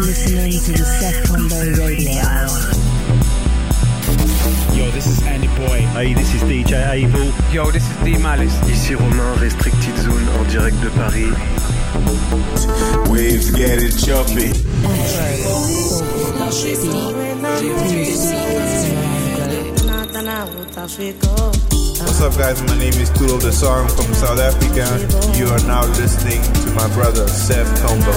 listening to the Seth Combo Radio Hour. Yo, this is Andy Boy. Hey, this is DJ Abel. Yo, this is D Malice. Ici Romain, Restricted Zone en direct de Paris. Waves get it choppy. What's up, guys? My name is Tulo the Song from South Africa. You are now listening to my brother Seth Combo.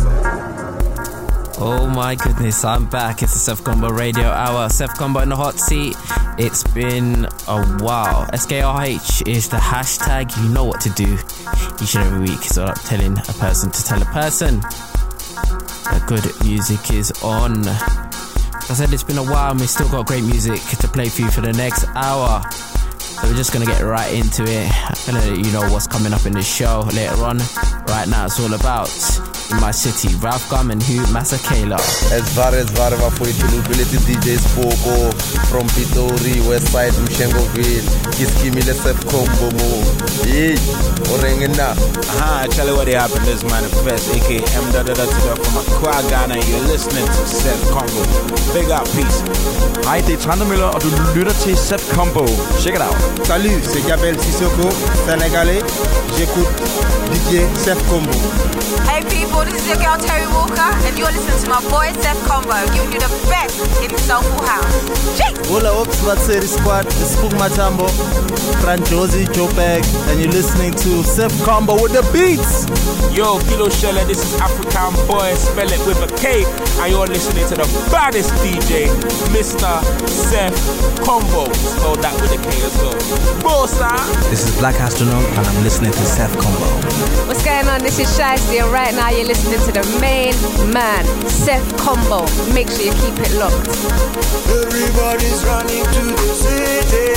Oh my goodness, I'm back. It's the Seth Combo Radio Hour. Seth Combo in the hot seat. It's been a while. SKRH is the hashtag. You know what to do each and every week. So I'm telling a person to tell a person that good music is on. Like I said, it's been a while and we still got great music to play for you for the next hour. So we're just going to get right into it. I'm going to let you know what's coming up in this show later on. Right now it's all about In My City, Ralph Gum and Hugh Masekela. As far Vafulitulubility DJs Pogo from Pitori, Westside, Mshengoville, Kiskimile Seth Combo Move. Yee, Orengena. Tell you what happened this manifest, aka M.T.T from Accra, Ghana. You're listening to Seth Combo. Big up, peace. Hej, det er Trandemøller, og du lytter til Seth Combo. Check it out. Salut, c'est Gabriel Sissoko, Sénégalais. J'écoute DJ Seth Combo. Hey people, this is your girl Terry Walker, and you're listening to my boy Seth Combo, giving you the best in soulful house. Jeez! Hola, Ops, Matseri Squad, it's Spook Matambo, Fran Josie, Joe Bag, and you're listening to Seth Combo with the beats. Yo, Kilo Sheller, this is African Boy, spell it with a K, and you're listening to the baddest DJ, Mr. Seth Combo. Spell that with a K as well. Bossa! This is Black Astronaut, and I'm listening to Seth Combo. What's going on? This is Shiesty, and right now you're listening to the main man, Seth Combo. Make sure you keep it locked. Everybody's running to the city.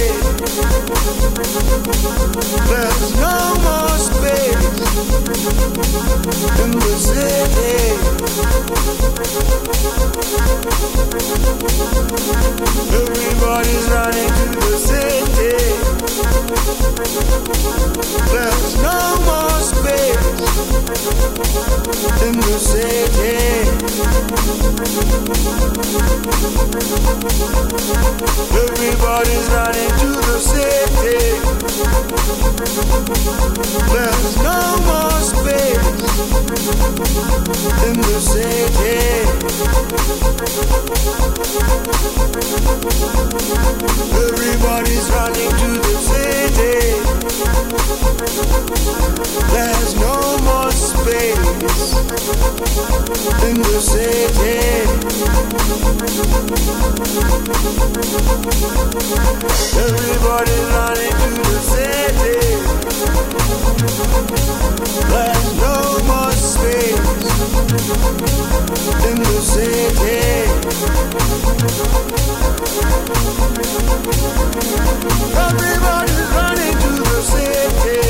There's no more space in the city. Everybody's running to the city. There's no more space in the city. Everybody's running to the city. There's no more space in the city. Everybody's running to the city. There's no more space in the city. Everybody's running to the city. There's no more space in the city. Everybody's running to the city.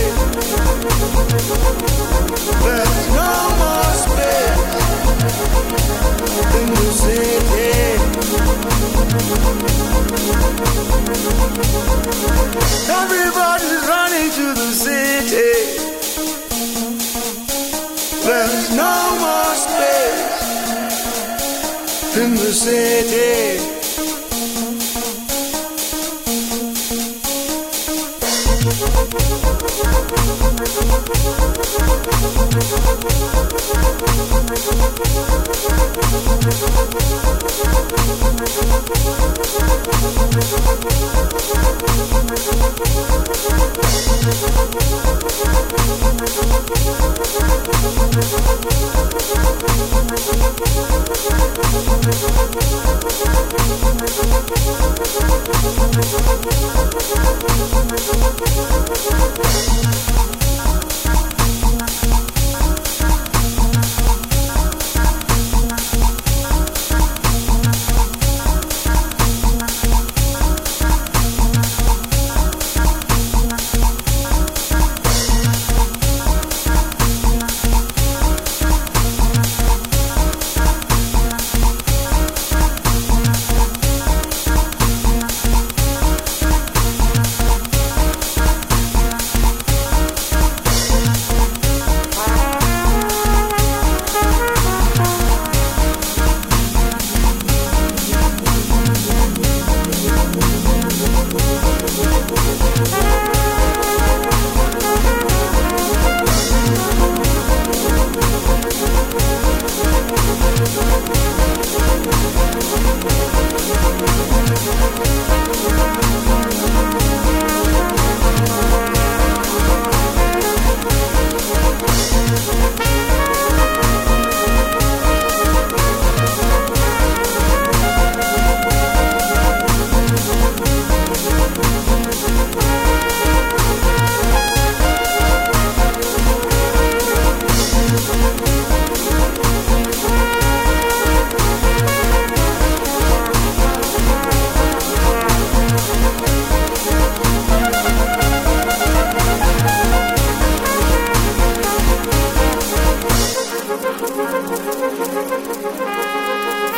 There's no more space in the city. Everybody's running to the city. There's no more space in the city.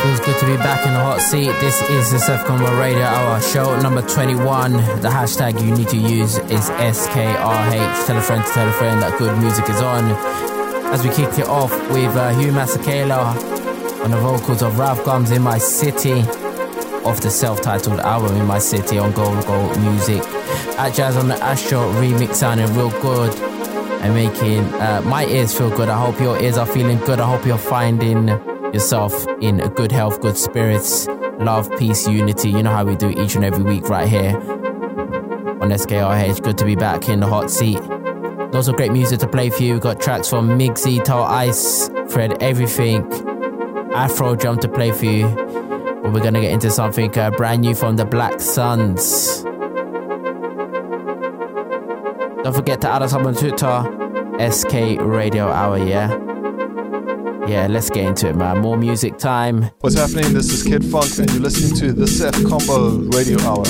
Feels good to be back in the hot seat. This is the Seth Combo Radio Hour, show number 21. The hashtag you need to use is SKRH. Tell a friend to tell a friend that good music is on. As we kicked it off with Hugh Masekela on the vocals of Ralph Gums, In My City, off the self-titled album In My City on Gold Gold Music. At Jazz on the Astro remix, sounding real good and making my ears feel good. I hope your ears are feeling good. I hope you're finding yourself in good health, good spirits, love, peace, unity. You know how we do each and every week right here on SKRH. Good to be back in the hot seat. Lots of great music to play for you. We've got tracks from Migsy, Tall Ice, Fred Everything, Afro Drum to play for you. But we're going to get into something brand new from the Black Suns. Don't forget to add us up on Twitter, SK Radio Hour, yeah? Yeah, let's get into it, man. More music time. What's happening? This is Kid Funk, and you're listening to the Seth Combo Radio Hour.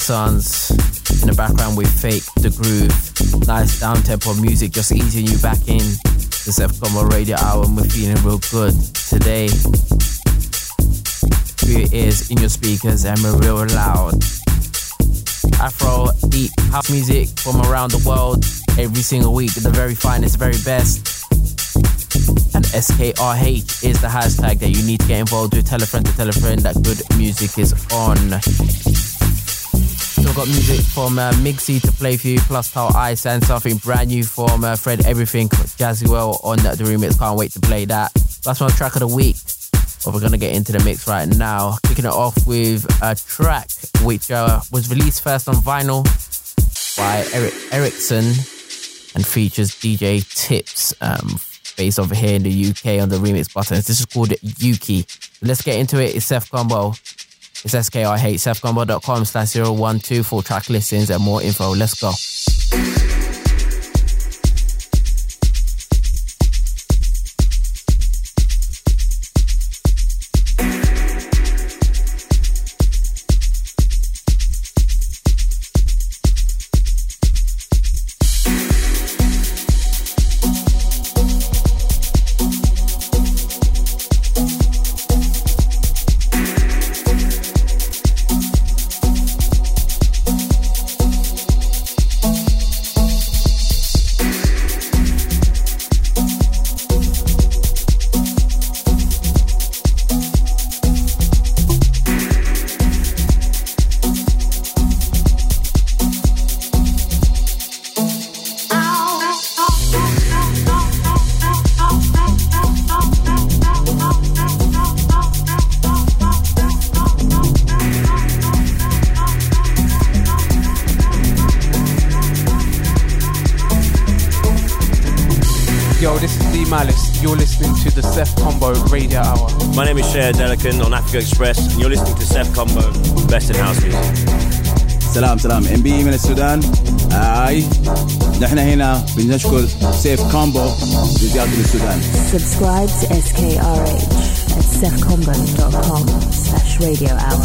Sons in the background with Fake the Groove. Nice down-tempo music, just easing you back in the Seth Combo Radio Hour, and we're feeling real good today. Through your ears, in your speakers, and we're real loud. Afro, deep house music from around the world every single week, the very finest, very best. And SKRH is the hashtag that you need to get involved with. Tell a friend to tell a friend that good music is on. So I've got music from Migsy to play for you, plus Tall Ice, and something brand new from Fred Everything, Jazzy on the remix. Can't wait to play that. That's my track of the week. But we're going to get into the mix right now. Kicking it off with a track which was released first on vinyl by Eric Erickson and features DJ Tips, based over here in the UK on the remix buttons. This is called Yuki. Let's get into it. It's Seth Combo. It's SKRH, sethcombo.com/012 for track listings and more info. Let's go. You're listening to the Seth Combo Radio Hour. My name is Shea Delican on Africa Express, and you're listening to Seth Combo, best in house music. سلام MB من السودان. نحن هنا بنشكر سيف كومبو لزيارة السودان. Subscribe to SKRH at sethcombo.com/radio hour.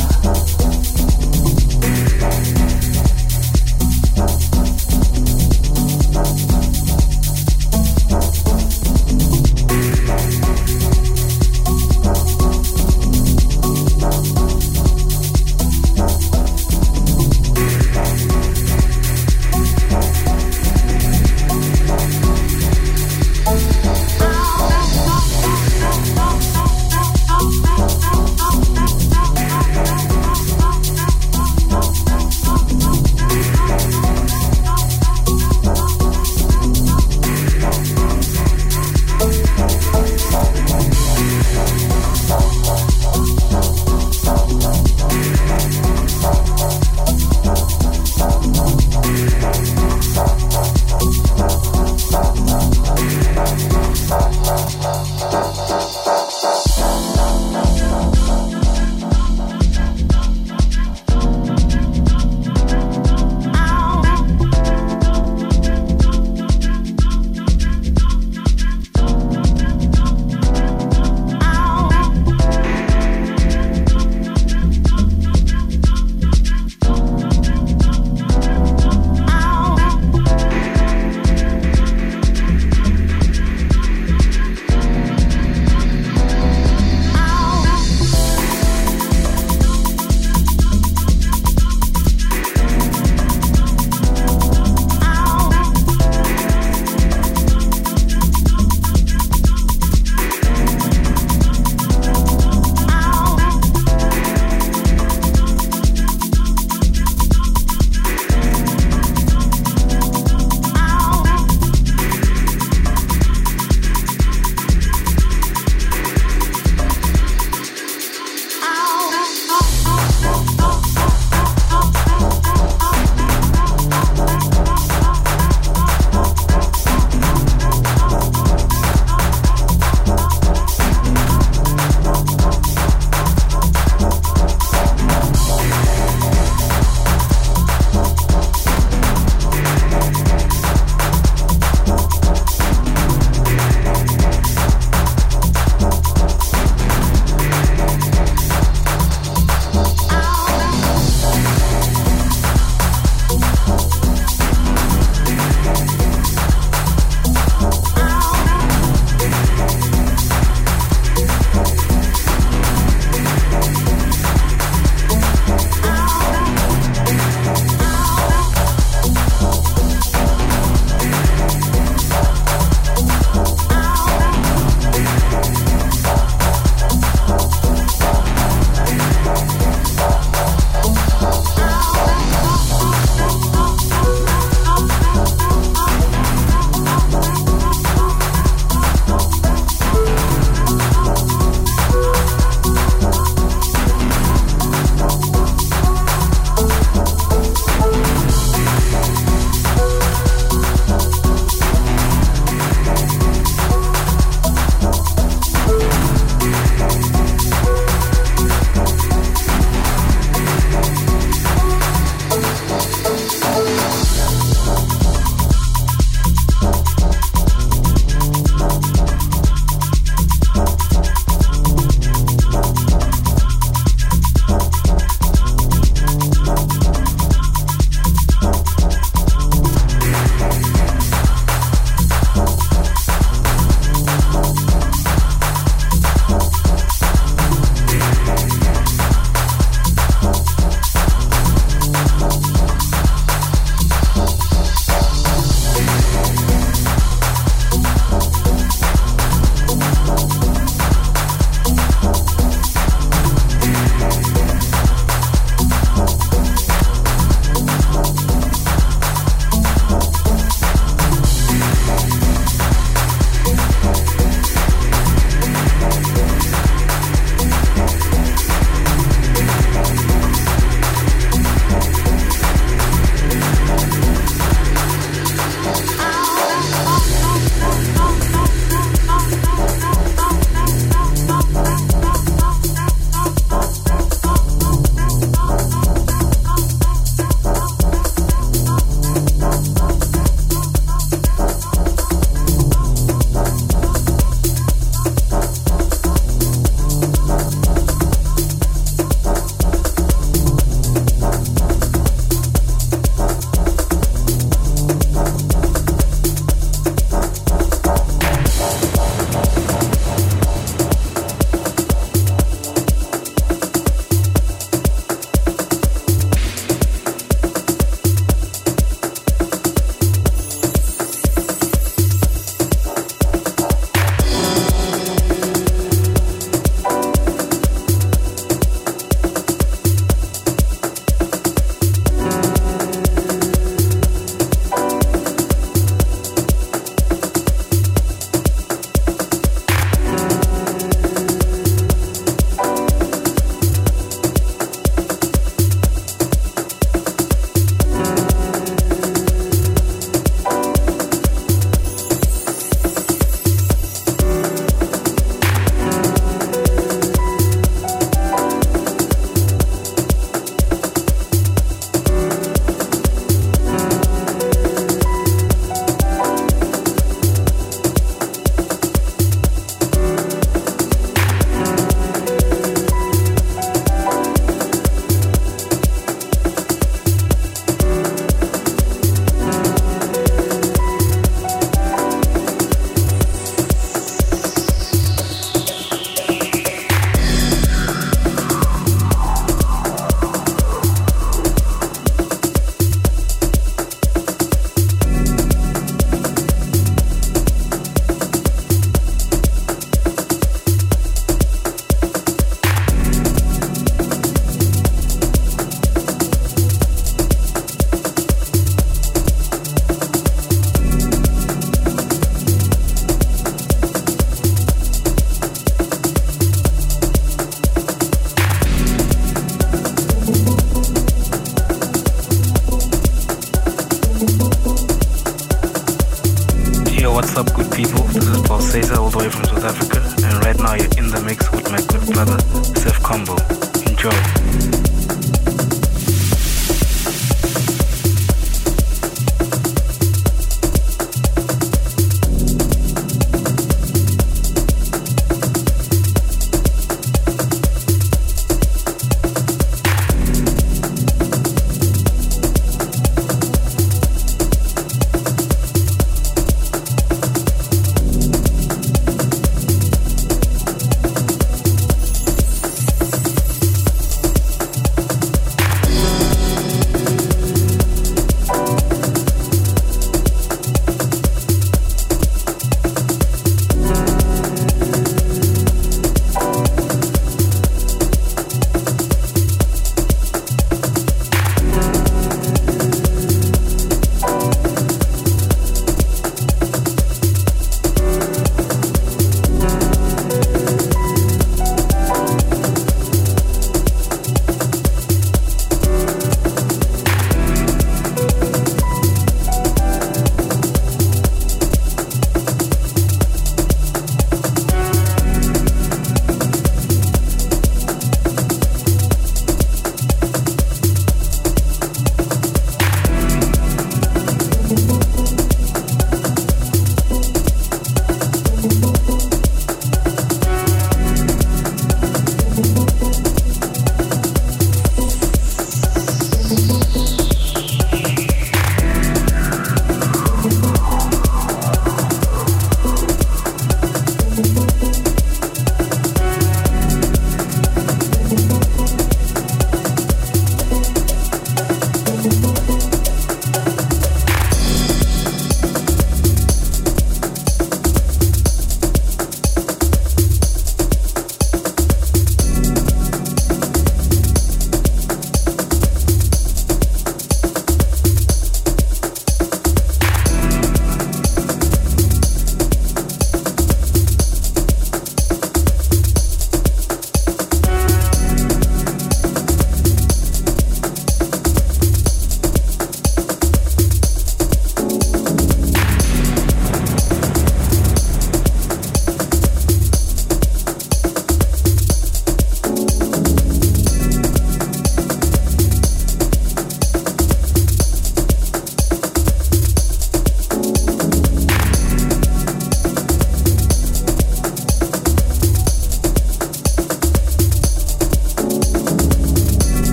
Cesar all the way from South Africa, and right now you're in the mix with my good brother, Seth Combo. Enjoy.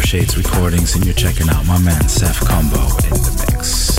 Shades Recordings, and you're checking out my man Seth Combo in the mix.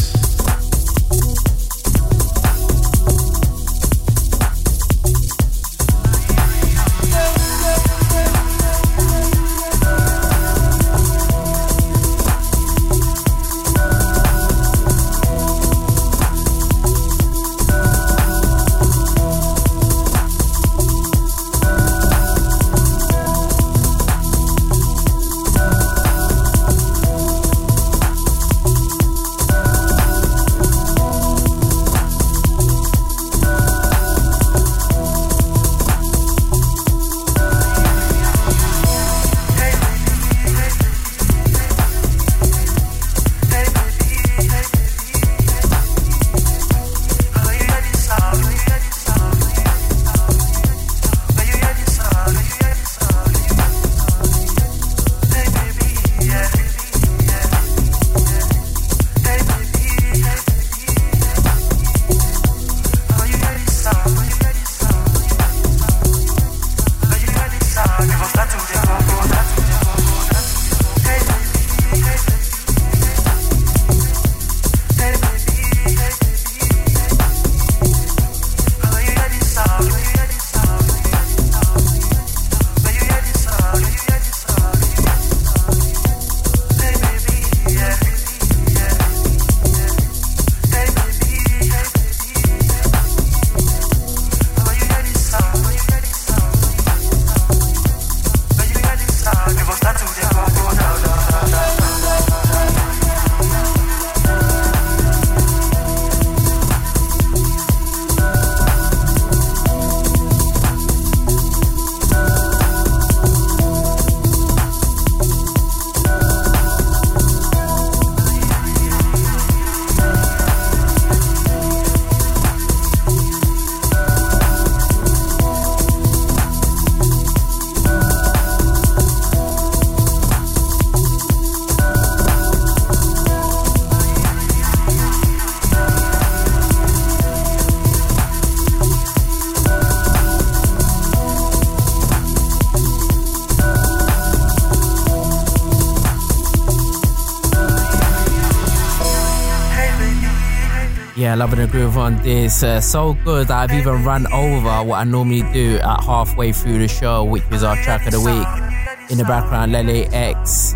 Yeah, loving the groove on this. So good that I've even run over what I normally do at halfway through the show, which is our track of the week. In the background, Lele X,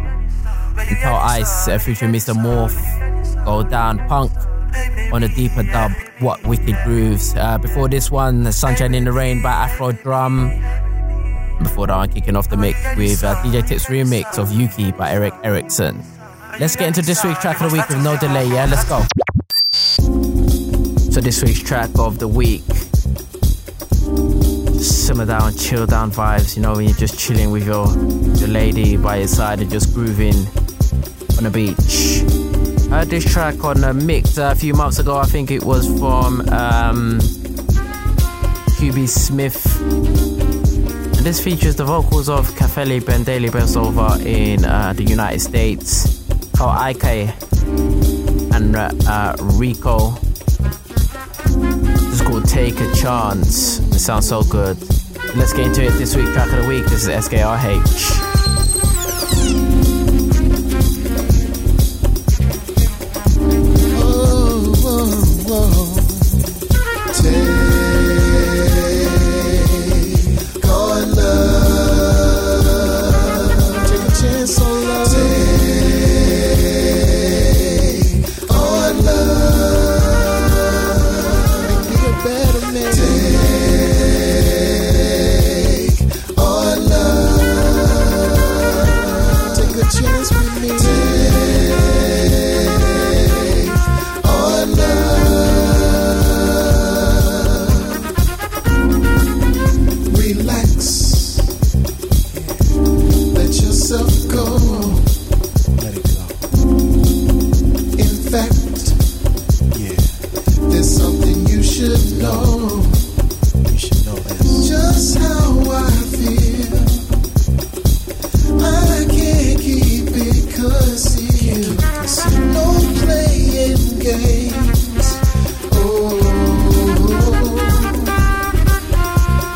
Intel Ice featuring Mr. Morph, Go Down Punk on a deeper dub, What Wicked Grooves. Before this one, Sunshine in the Rain by Afro Drum. Before that one, kicking off the mix with DJ Tip's remix of Yuki by Eric Erickson. Let's get into this week's track of the week with no delay, yeah? Let's go. So this week's track of the week, simmer down, chill down vibes, you know, when you're just chilling with your lady by your side and just grooving on the beach. I heard this track on a mix a few months ago. I think it was from QB Smith. And this features the vocals of Kafeli Bendeli based over in the United States, Kao Ike and Rico. It's called Take a Chance. It sounds so good. Let's get into it. This week's track of the week. This is SKRH.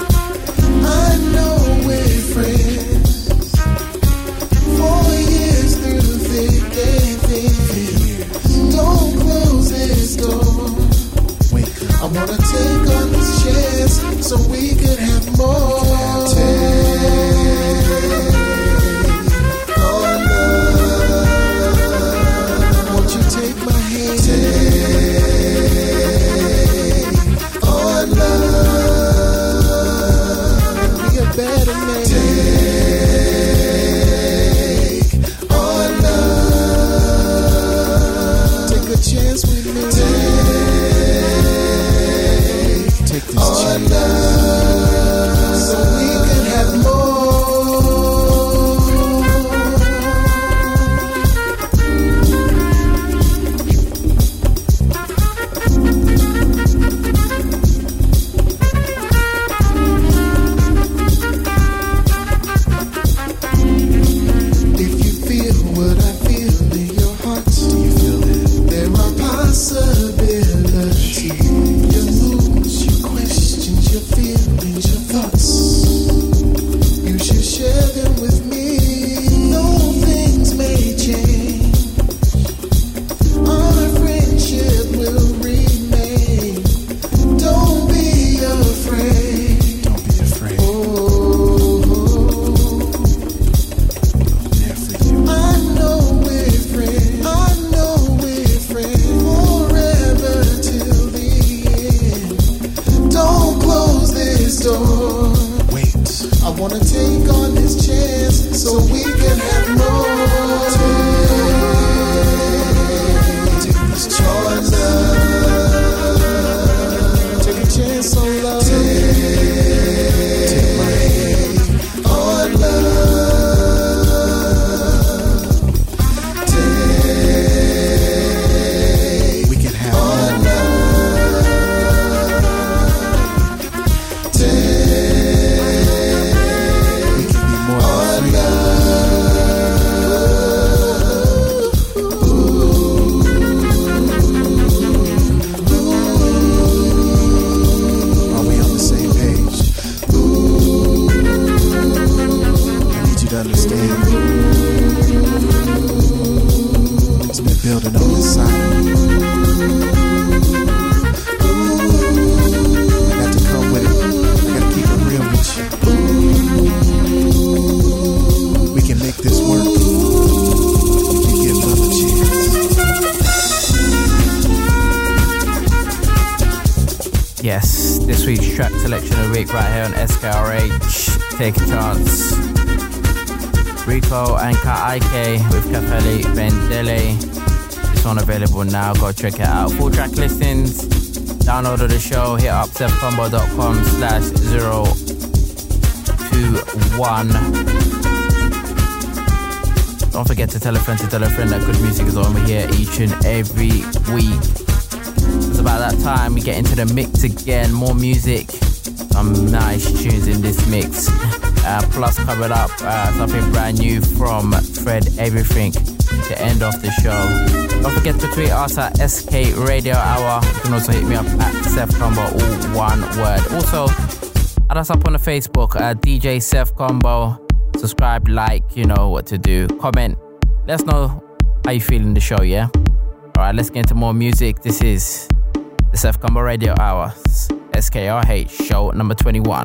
For years This week's track selection of the week right here on SKRH. Take a chance. Rico and Kaike with Kafeli Bendele. This one available now. Go check it out. Full track listings. Download the show. Hit up SethCombo.com/021. Don't forget to tell a friend that good music is over here each and every week. It's about that time we get into the mix again. More music, some nice tunes in this mix. Plus covered up something brand new from Fred Everything to end off the show. Don't forget to tweet us at SK Radio Hour. You can also hit me up at Seth Combo, all one word. Also, add us up on the Facebook at DJ Seth Combo. Subscribe, like, you know what to do. Comment. Let us know how you feel in the show, yeah? Alright, let's get into more music. This is the Seth Combo Radio Hour, SKRH, show number 21.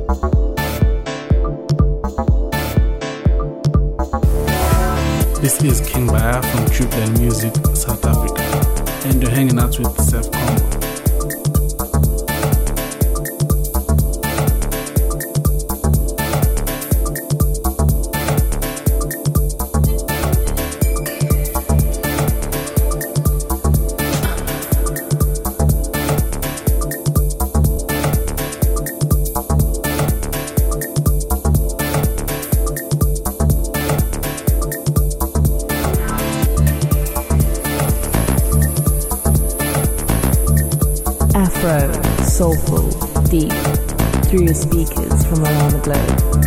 This is King Baya from Triplan Music, South Africa, and you're hanging out with Seth Combo. Afro, soulful, deep, through your speakers from around the globe.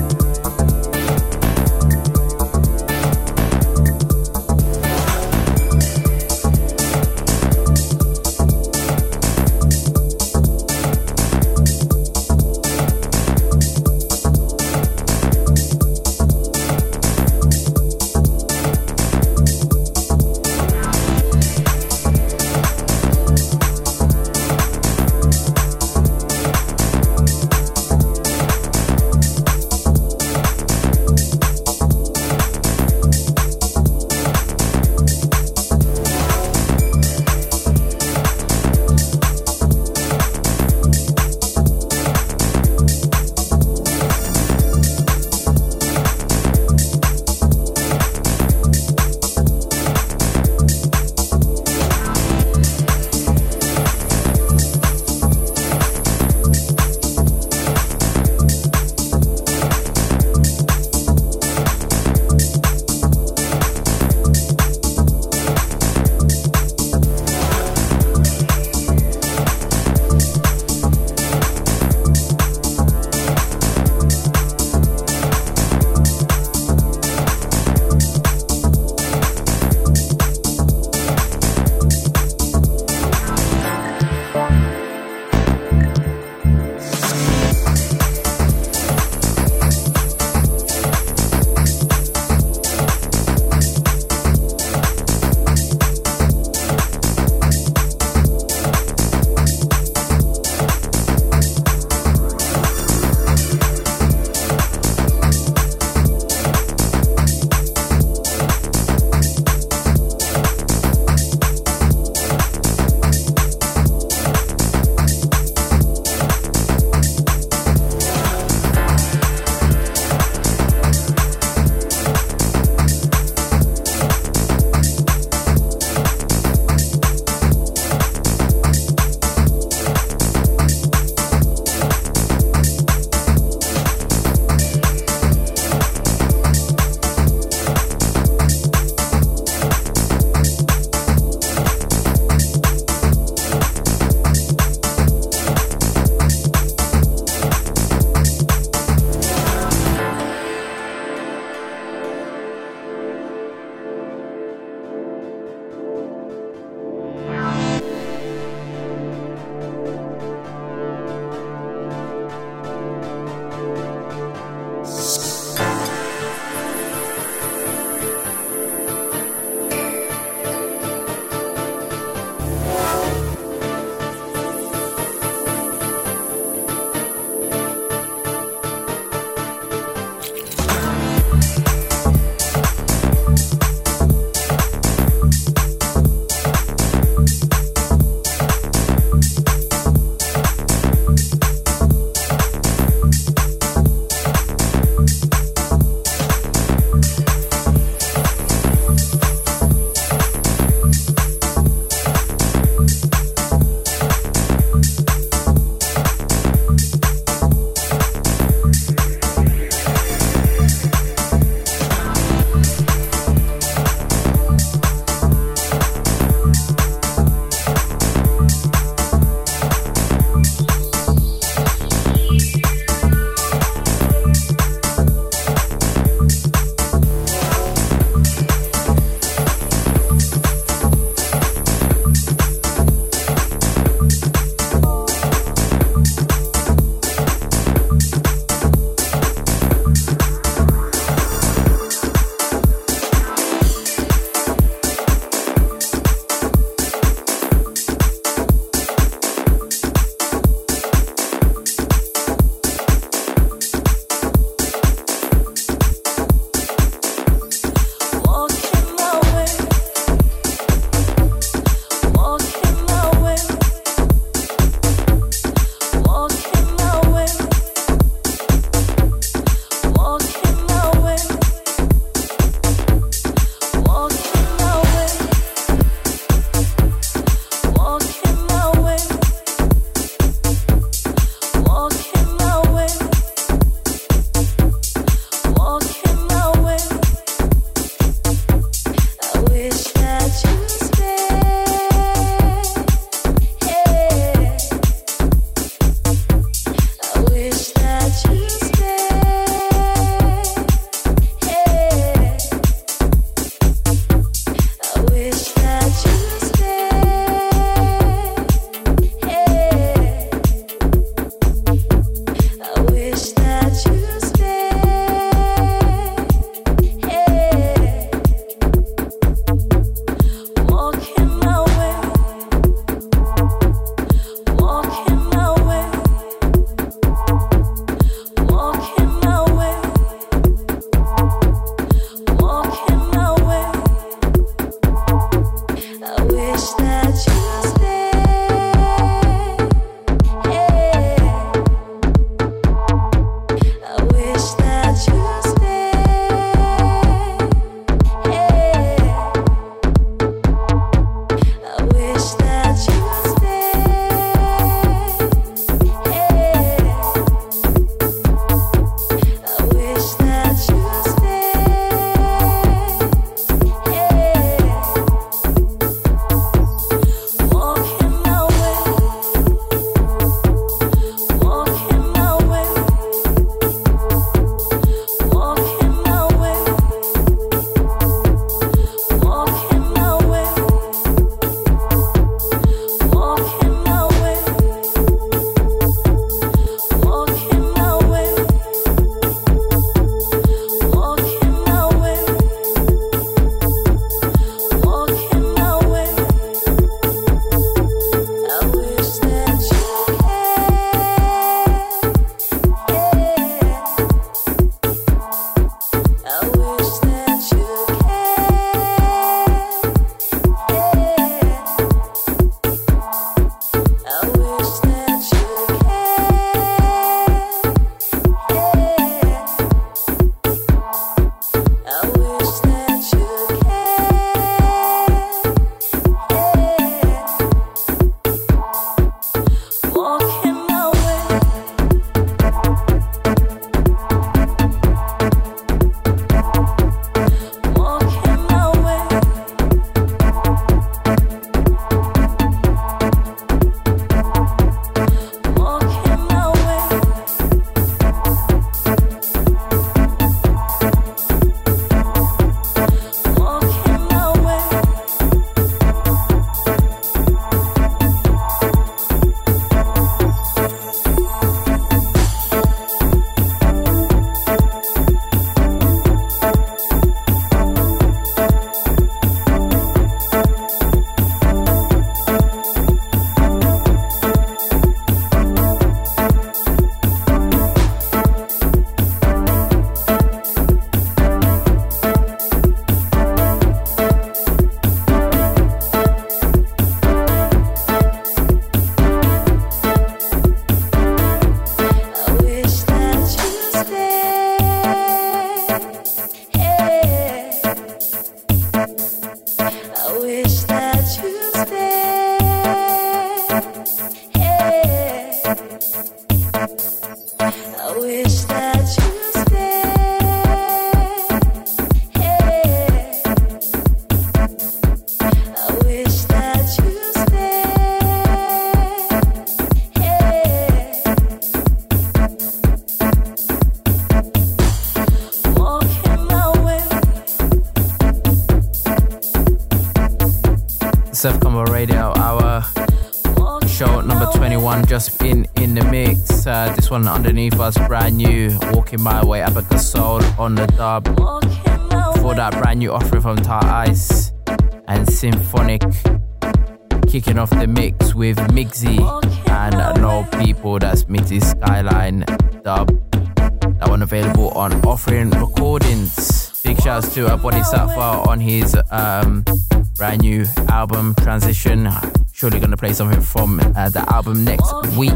Seth Combo Radio Hour. Show number 21 just been in the mix. This one underneath us, brand new. Walking My Way, Abaca Soul on the dub. For that, brand new offering from Tar Ice and Symphonic. Kicking off the mix with Mixy and No People. That's Mixy Skyline dub. That one available on Offering Recordings. Big shouts to Bodhisattva on his brand new album Transition. Surely gonna play something from the album next week.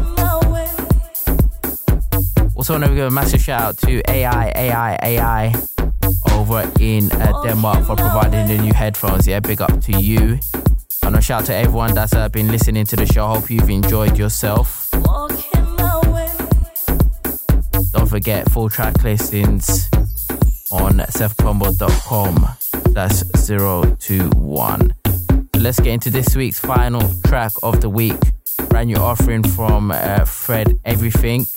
Also want to give a massive shout out to AI over in Denmark for providing the new headphones. Yeah, big up to you. And a shout out to everyone that's been listening to the show. Hope you've enjoyed yourself. Don't forget full track listings on sethcombo.com. That's 021. Let's get into this week's final track of the week. Brand new offering from Fred Everything.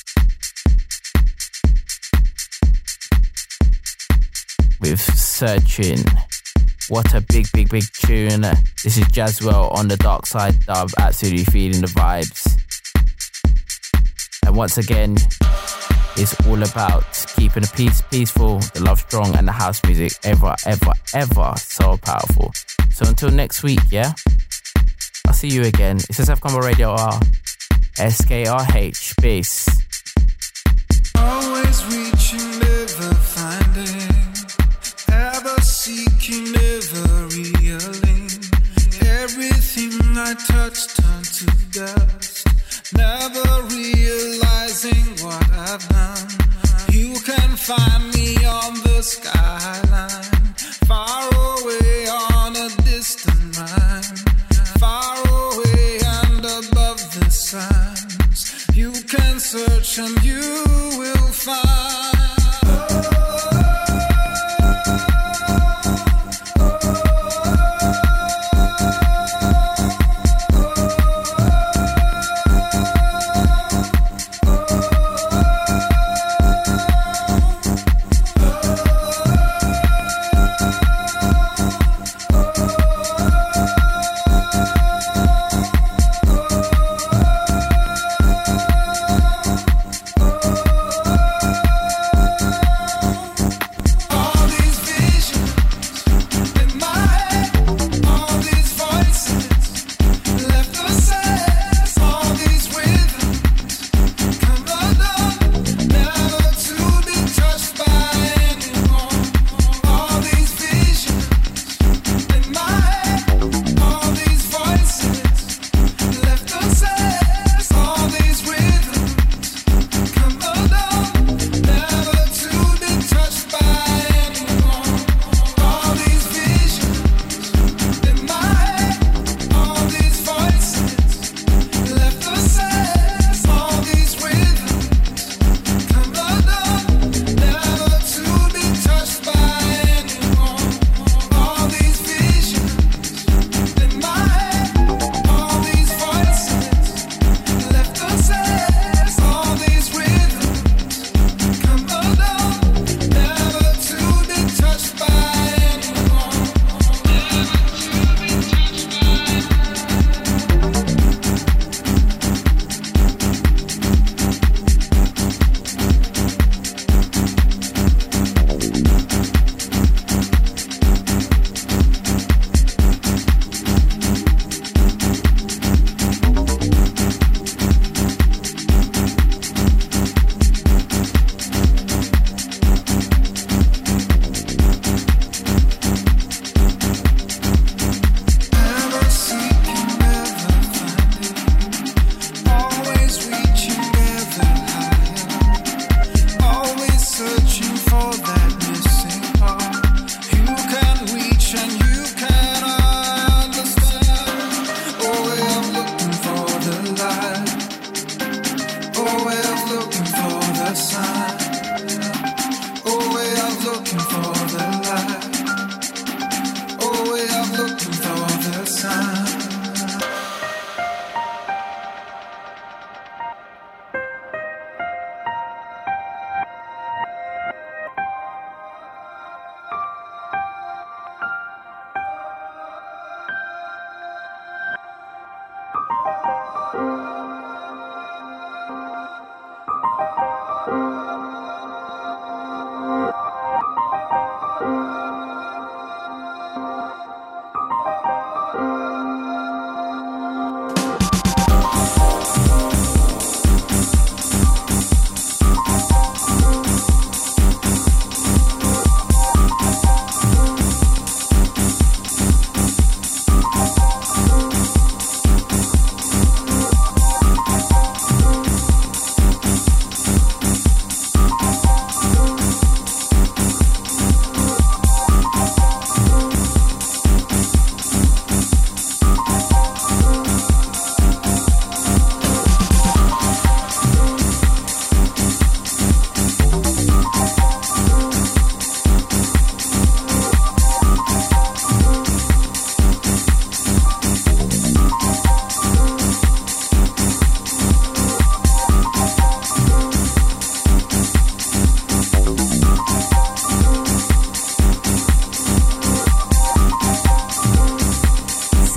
With Searching. What a big tune. This is Jazwell on the Dark Side dub. Absolutely feeling the vibes. And once again, it's all about keeping the peace peaceful, the love strong, and the house music ever so powerful. So until next week, yeah? I'll see you again. It's the Seth Combo Radio R. SKRH Bass. Always reaching, never finding. Ever seeking, never reeling. Everything I touch turned to dust. Never realizing what I've done. You can find me on the skyline, far away on a distant rhyme, far away and above the signs. You can search and you will find.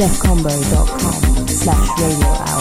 sefcombo.com/radio hour.